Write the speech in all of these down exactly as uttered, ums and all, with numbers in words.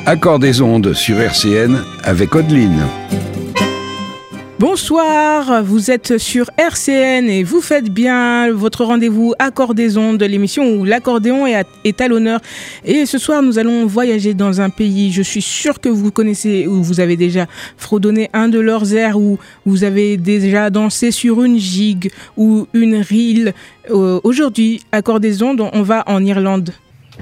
Accord des ondes sur R C N avec Audeline. Bonsoir, vous êtes sur R C N et vous faites bien votre rendez-vous Accord des ondes, l'émission où l'accordéon est à, est à l'honneur. Et ce soir, nous allons voyager dans un pays, je suis sûre que vous connaissez, ou vous avez déjà fredonné un de leurs airs, ou vous avez déjà dansé sur une gigue ou une rille. Euh, aujourd'hui, Accord des ondes, on va en Irlande.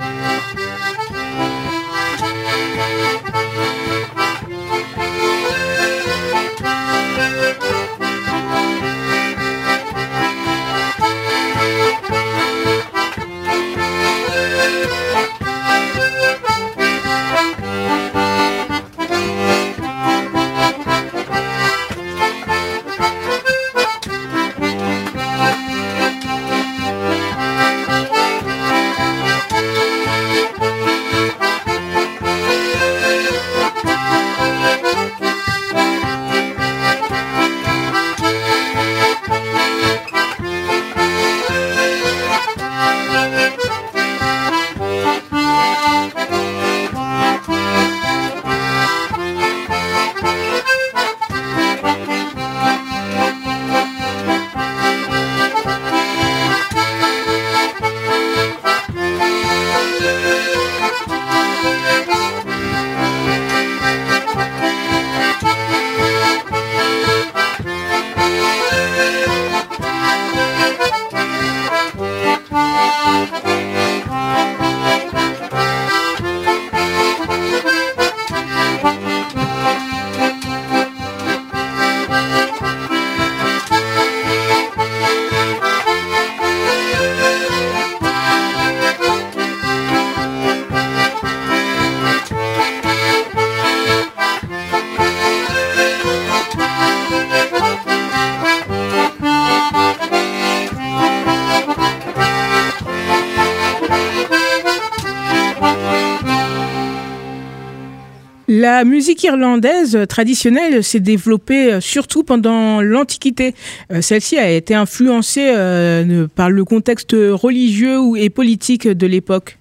La musique irlandaise traditionnelle s'est développée surtout pendant l'Antiquité. Celle-ci a été influencée par le contexte religieux et politique de l'époque.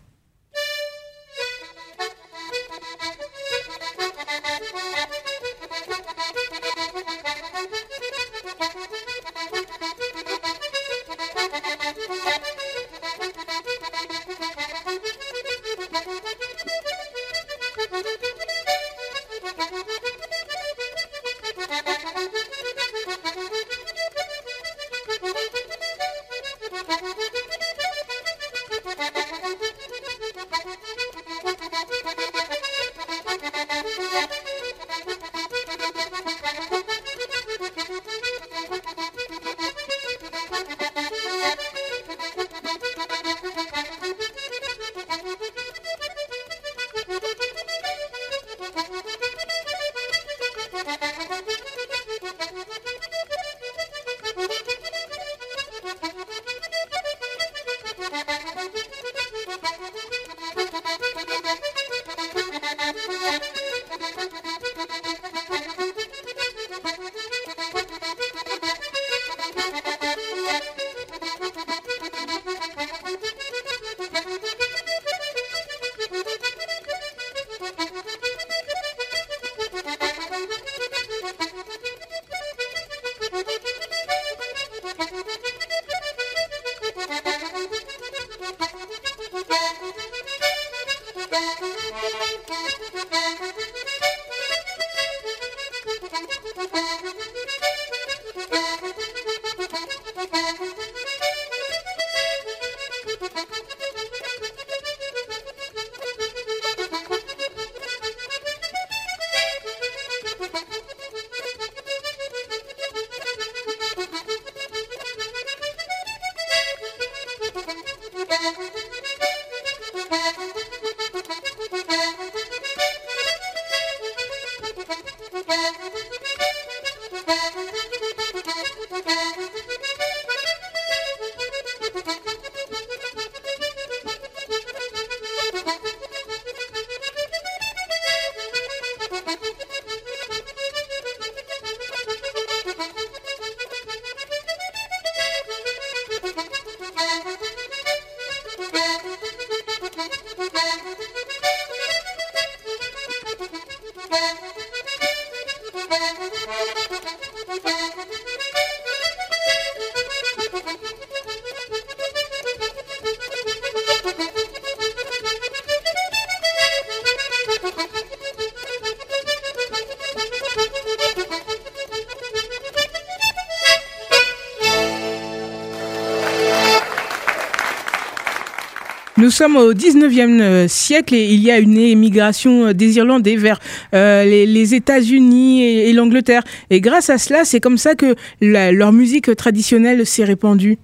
Nous sommes au dix-neuvième siècle et il y a une émigration des Irlandais vers euh, les, les États-Unis et, et l'Angleterre. Et grâce à cela, c'est comme ça que la, leur musique traditionnelle s'est répandue.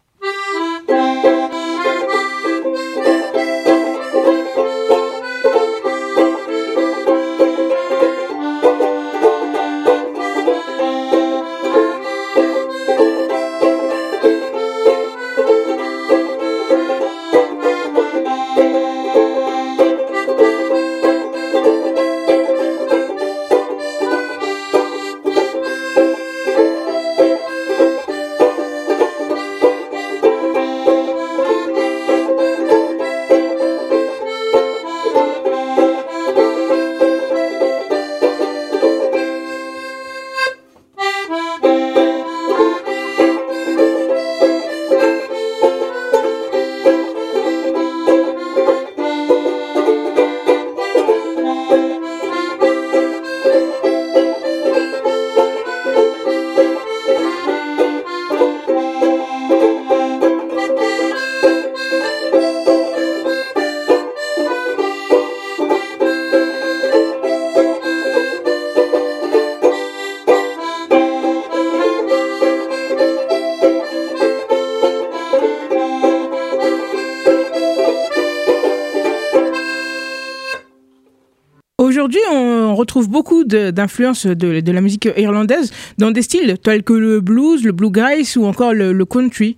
Aujourd'hui, on retrouve beaucoup d'influences de, de, de la musique irlandaise dans des styles tels que le blues, le bluegrass ou encore le, le country.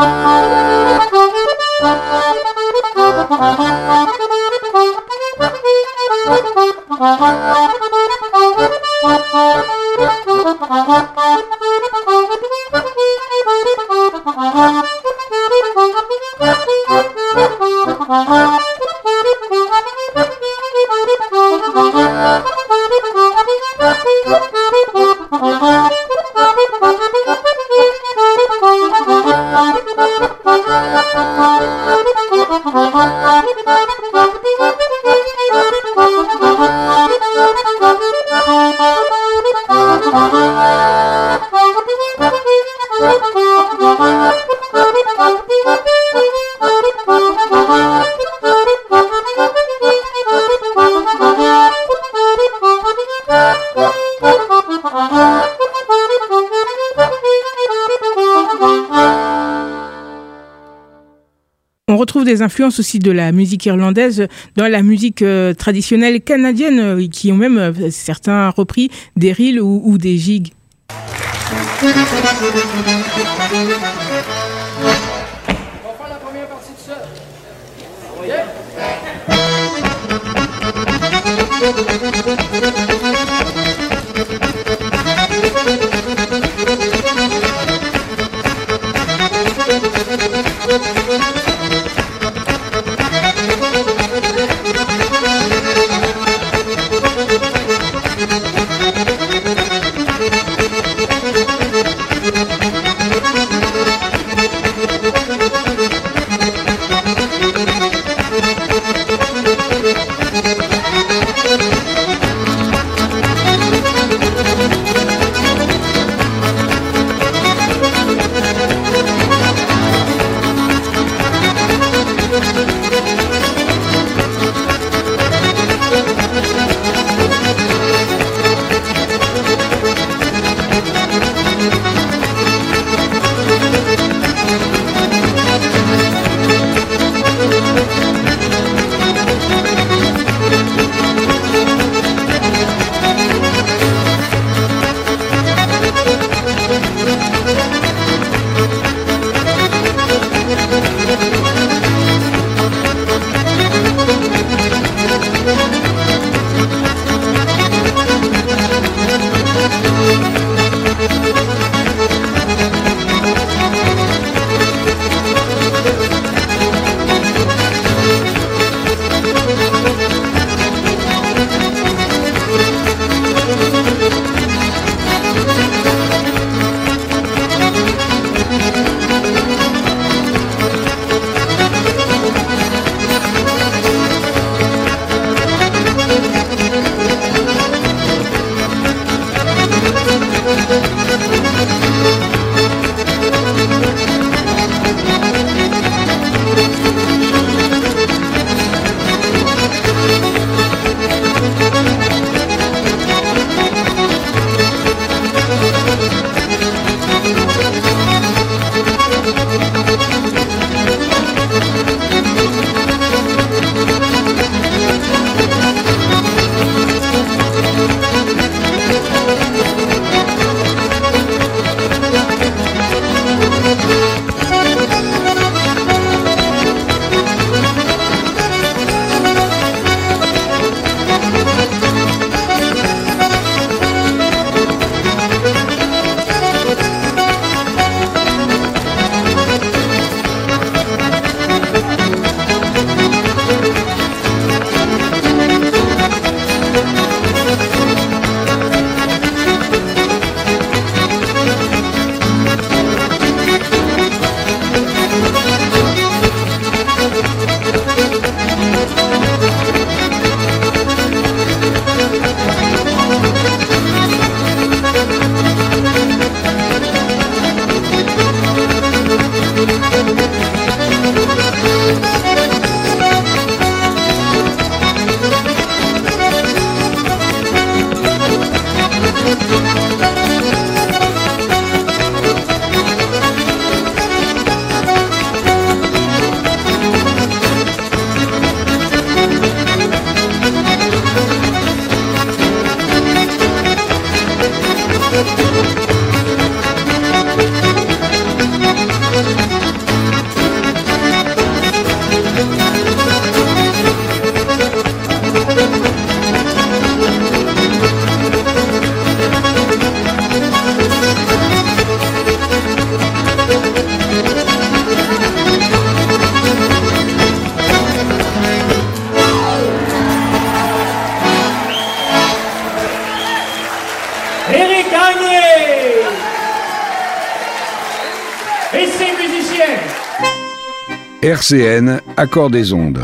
On retrouve des influences aussi de la musique irlandaise dans la musique euh, traditionnelle canadienne, euh, qui ont même euh, certains repris des reels ou, ou des gigs. On va faire la première partie de ça. R C N, Accord des ondes.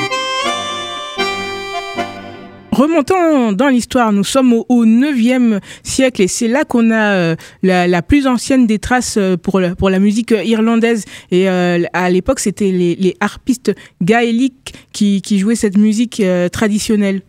Remontons dans l'histoire, nous sommes au, au neuvième siècle et c'est là qu'on a euh, la, la plus ancienne des traces euh, pour, pour la musique irlandaise. Et euh, à l'époque, c'était les, les harpistes gaéliques qui, qui jouaient cette musique euh, traditionnelle.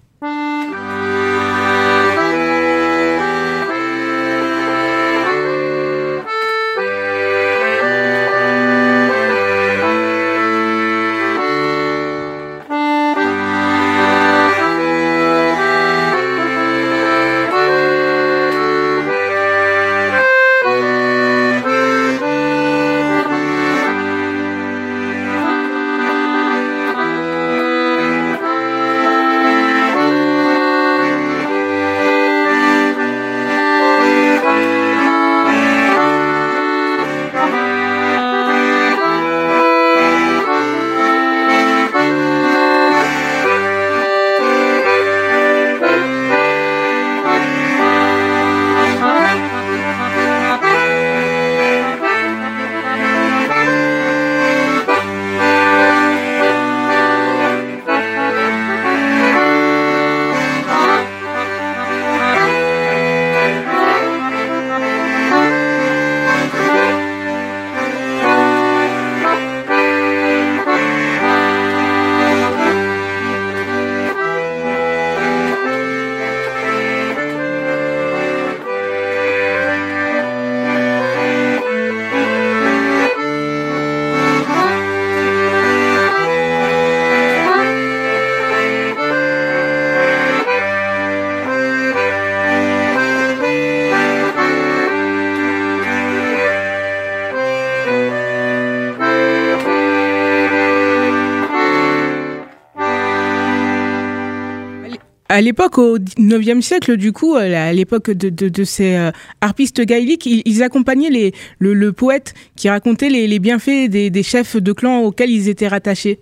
À l'époque, au neuvième siècle, du coup, à l'époque de, de, de ces euh, harpistes gaéliques, ils, ils accompagnaient les, le, le poète qui racontait les, les bienfaits des, des chefs de clan auxquels ils étaient rattachés.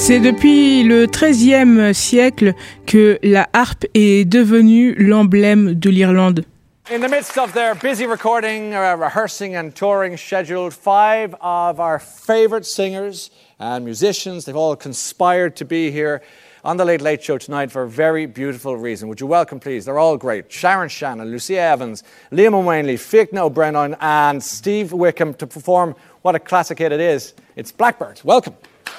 C'est depuis le treizième siècle que la harpe est devenue l'emblème de l'Irlande. In the midst of their busy recording, uh, rehearsing and touring scheduled, five of our favourite singers and musicians, they've all conspired to be here on the Late Late Show tonight for a very beautiful reason. Would you welcome, please? They're all great. Sharon Shannon, Lucia Evans, Liam O'Wanley, Fiachna O'Brennan and Steve Wickham to perform what a classic hit it is. It's Blackbird. Welcome.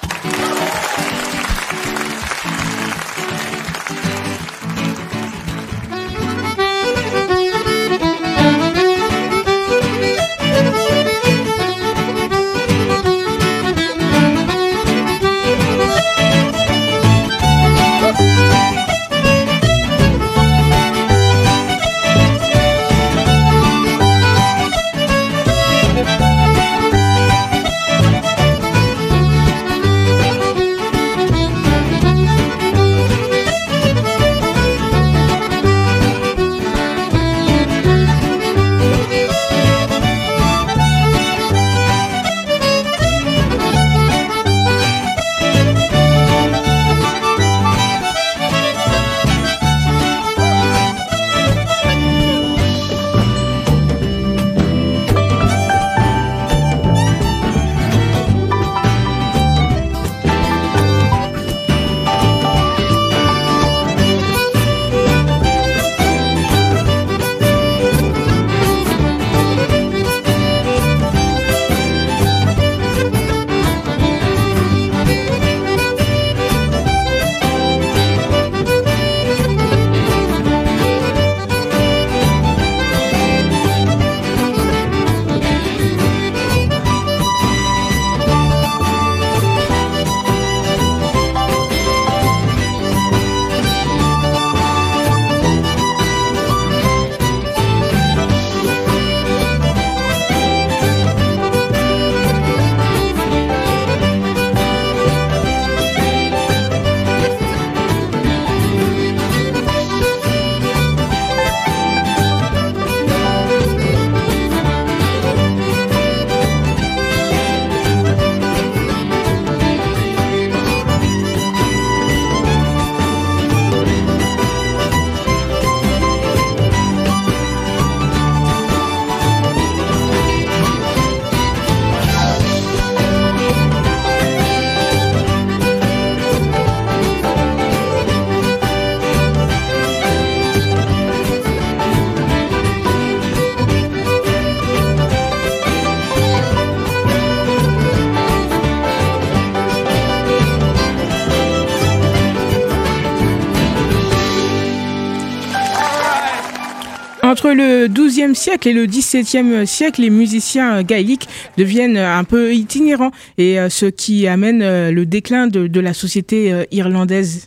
Entre le douzième siècle et le dix-septième siècle, les musiciens gaéliques deviennent un peu itinérants, et ce qui amène le déclin de, de la société irlandaise.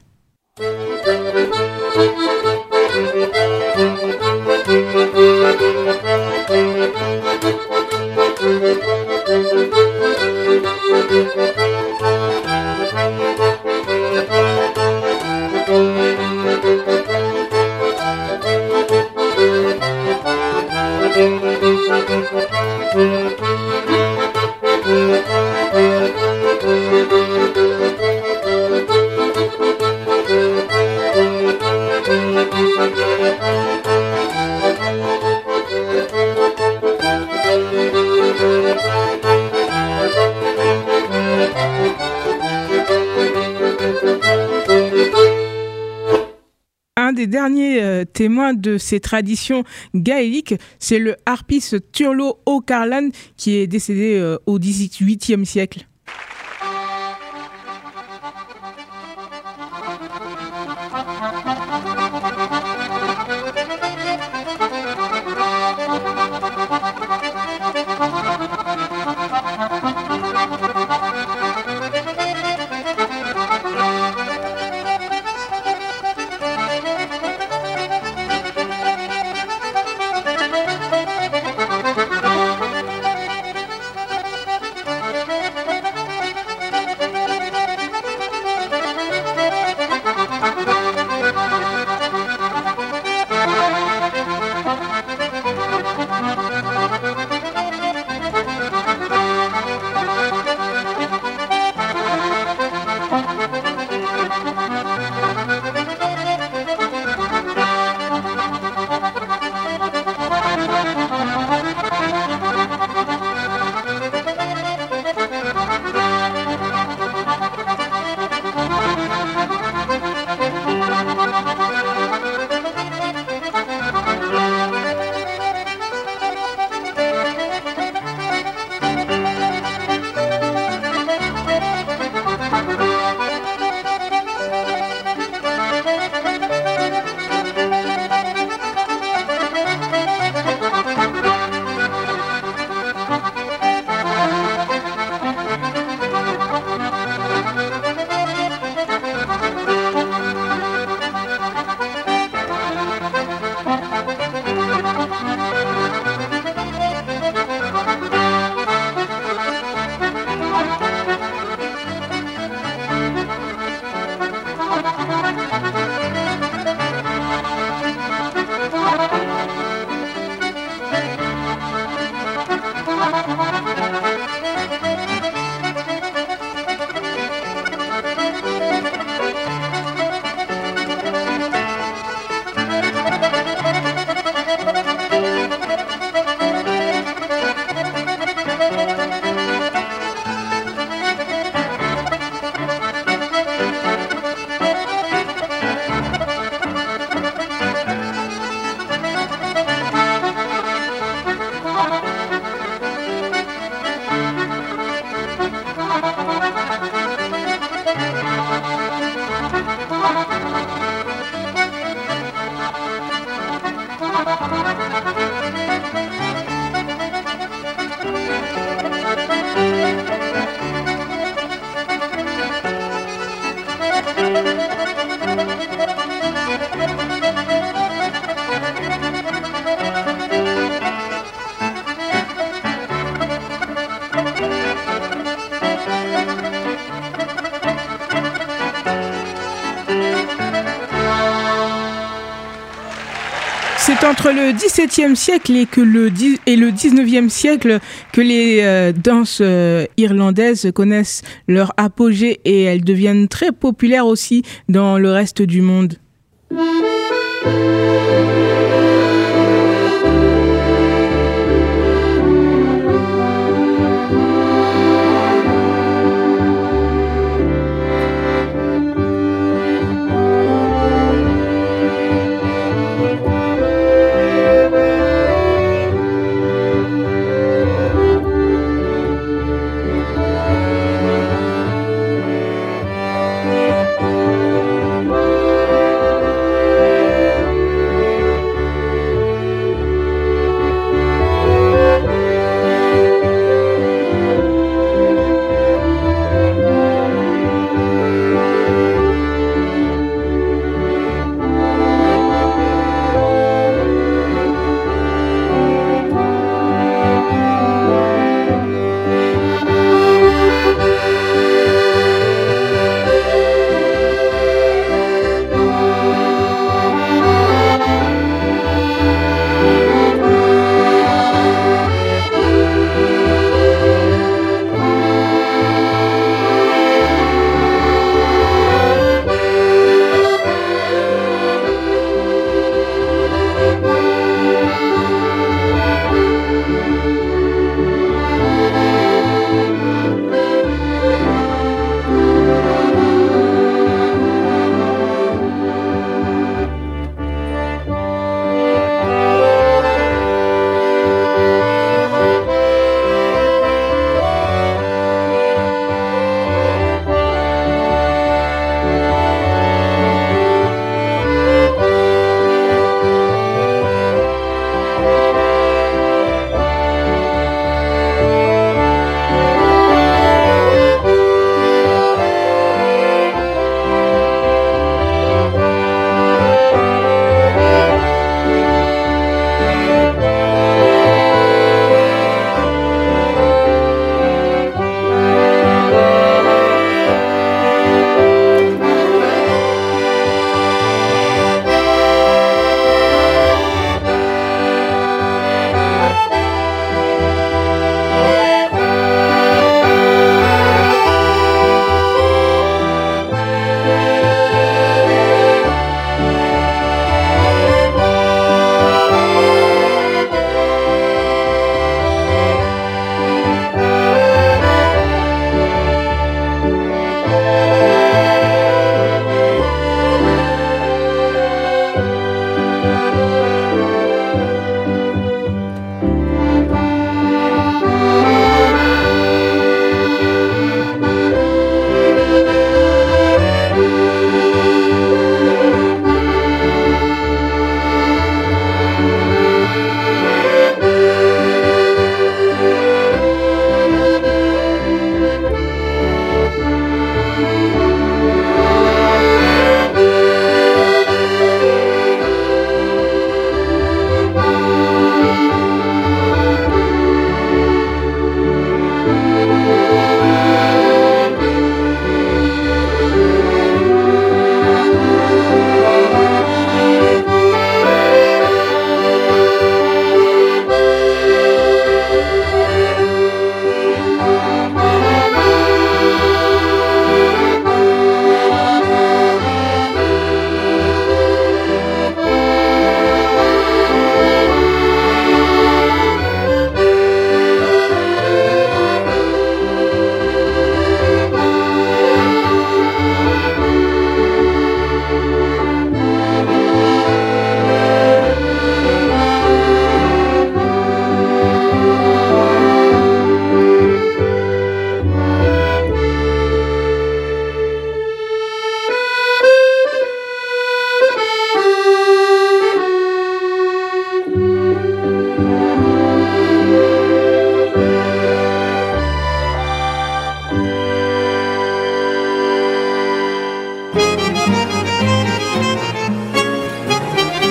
Un des derniers euh, témoins de ces traditions gaéliques, c'est le harpiste Turlough O'Callanan, qui est décédé euh, au dix-huitième siècle. C'est entre le dix-septième siècle et, que le, et le dix-neuvième siècle que les euh, danses euh, irlandaises connaissent leur apogée et elles deviennent très populaires aussi dans le reste du monde.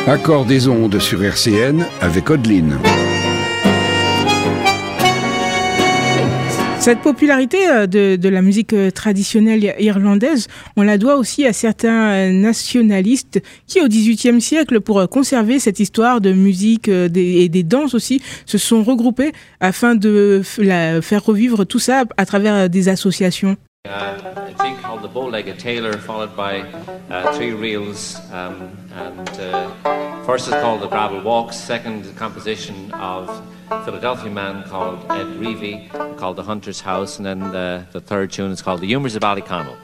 Accord des ondes sur R C N avec Odeline. Cette popularité de, de la musique traditionnelle irlandaise, on la doit aussi à certains nationalistes qui, au dix-huitième siècle, pour conserver cette histoire de musique et des danses aussi, se sont regroupés afin de la, faire revivre tout ça à travers des associations. Uh, a jig called the Bow-Legged Tailor, followed by uh, three reels, um, and uh, first is called the Gravel Walks, second the composition of a Philadelphia man called Ed Reevy, called The Hunter's House, and then the, the third tune is called The Humours of Ballyconnell.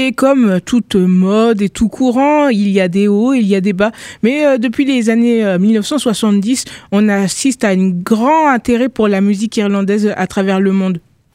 Et comme toute mode et tout courant, il y a des hauts, il y a des bas. Mais euh, depuis les années euh, mille neuf cent soixante-dix, on assiste à un grand intérêt pour la musique irlandaise à travers le monde.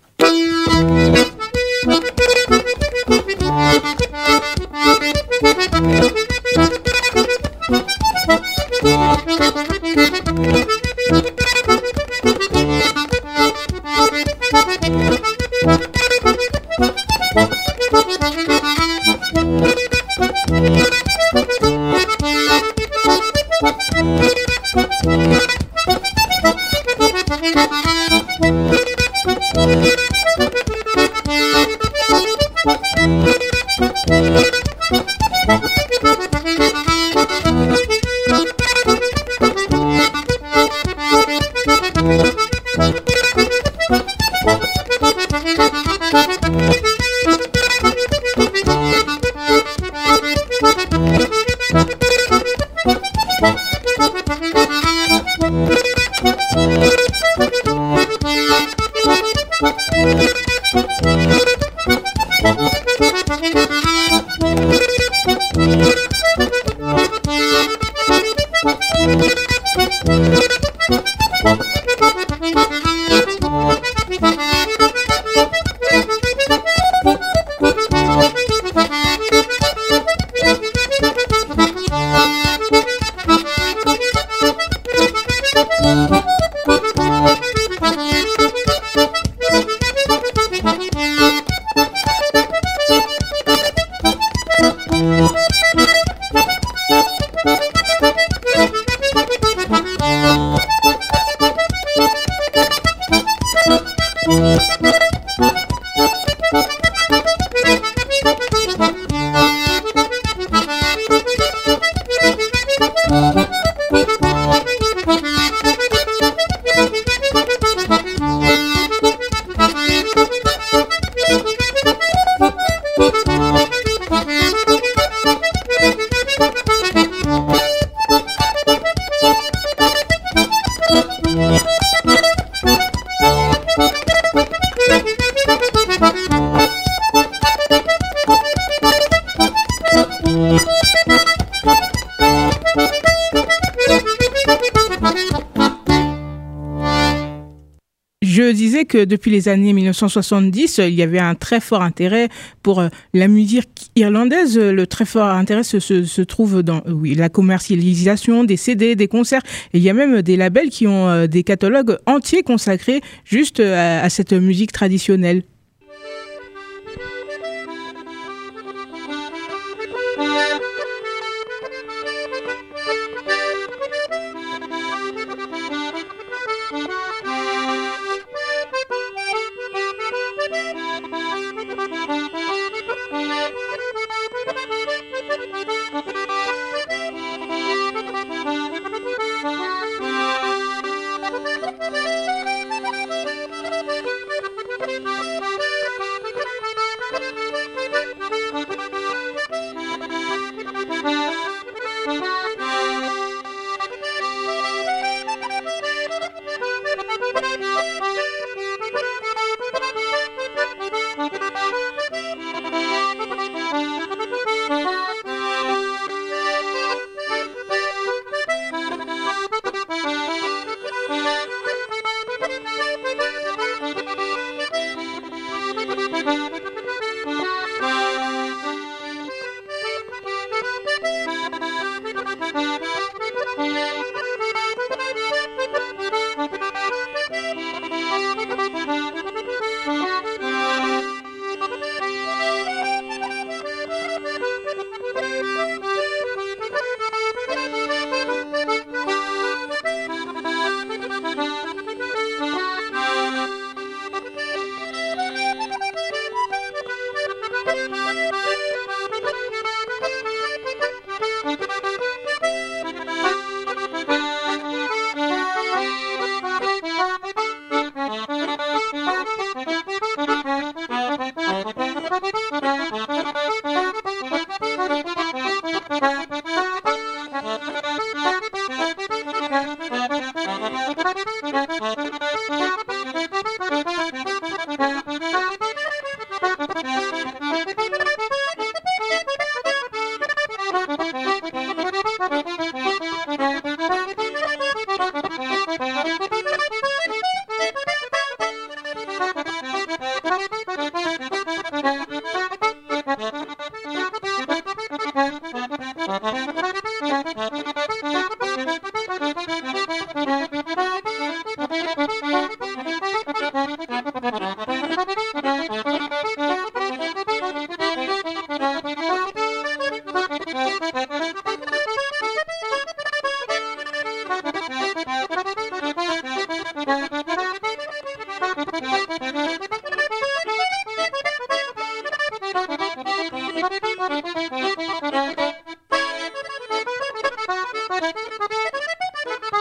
Je disais que depuis les années mille neuf cent soixante-dix, il y avait un très fort intérêt pour la musique irlandaise. Le très fort intérêt se, se, se trouve dans oui, la commercialisation des C D, des concerts. Et il y a même des labels qui ont des catalogues entiers consacrés juste à, à cette musique traditionnelle. Thank you.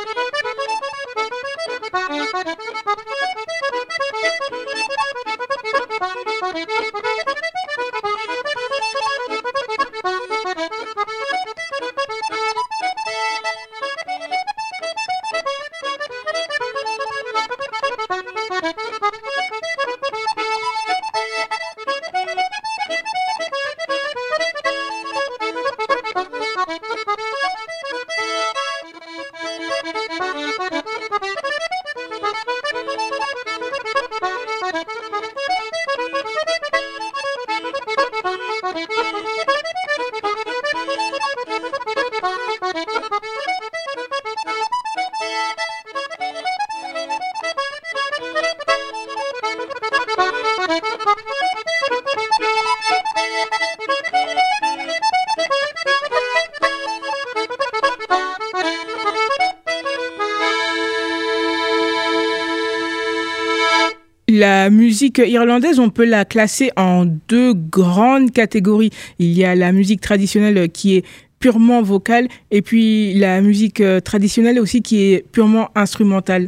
La musique irlandaise, on peut la classer en deux grandes catégories. Il y a la musique traditionnelle qui est purement vocale et puis la musique traditionnelle aussi qui est purement instrumentale.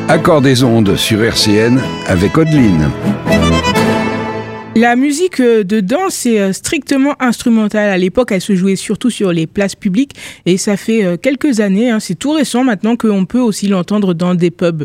Accord des ondes sur R C N avec Odeline. La musique de danse est strictement instrumentale. À l'époque, elle se jouait surtout sur les places publiques et ça fait quelques années, hein, c'est tout récent maintenant qu'on peut aussi l'entendre dans des pubs.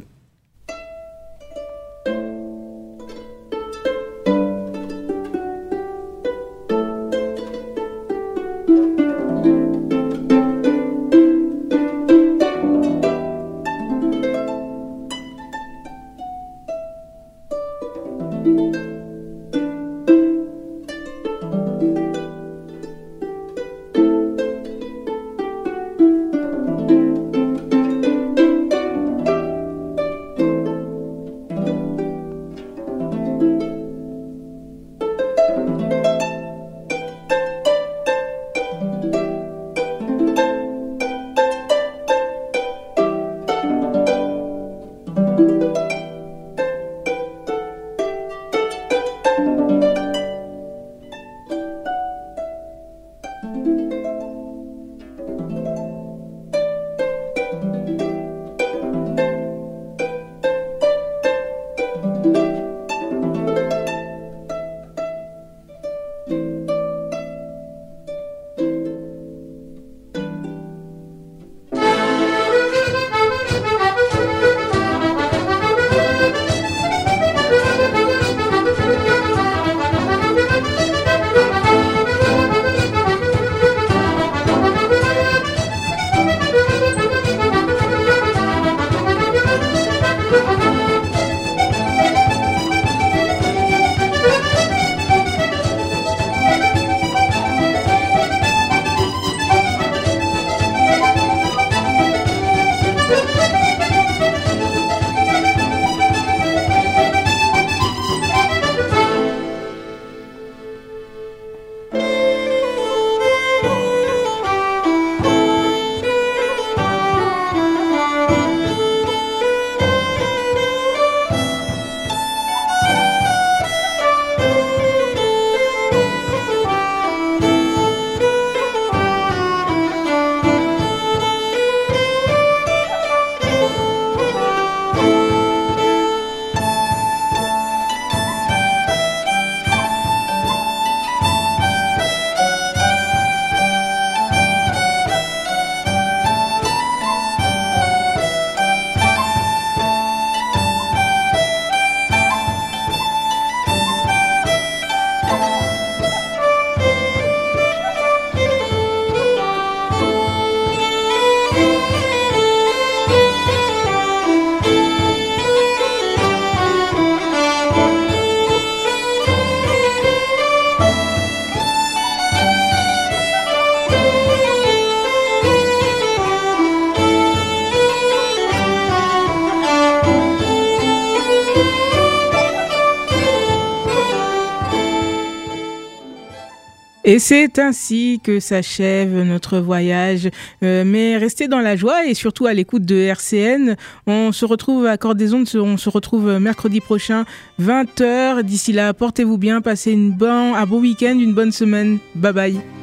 Et c'est ainsi que s'achève notre voyage. Euh, mais restez dans la joie et surtout à l'écoute de R C N. On se retrouve à Accord des ondes, on se retrouve mercredi prochain, vingt heures. D'ici là, portez-vous bien, passez une bonne, un bon week-end, une bonne semaine. Bye bye.